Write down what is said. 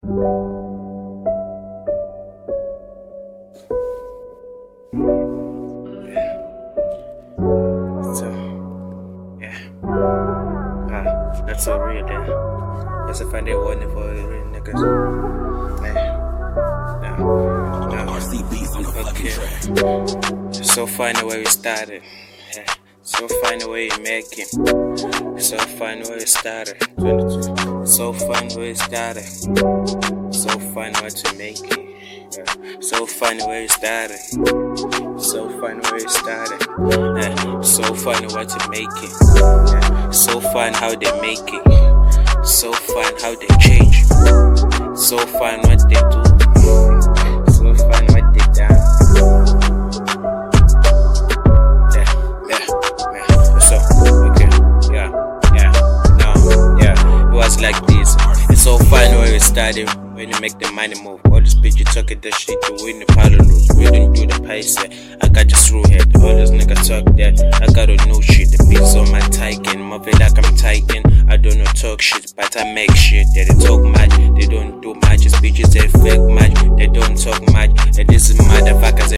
That's so real, then. Yes, I find it warning for the real niggas. Okay. So fine the way we started. Yeah. So fine the way you make it. So fine the way we started. 22. So fine the way we started. So fine what to make it. Yeah. So fine the way we started. So fine the way we started. Yeah. So fine what to make it. Yeah. So fine how they make it. So fine how they change. So fine what they do. So fine what they done. Like this, it's so fun when we started. When you make the money move, all this bitch you talking that shit to win the power lose. We didn't do the pace. I got just through head. All those niggas talk that I got a new shit. The beats on my Titan, moving like I'm Titan. I don't know talk shit, but I make shit. That they talk mad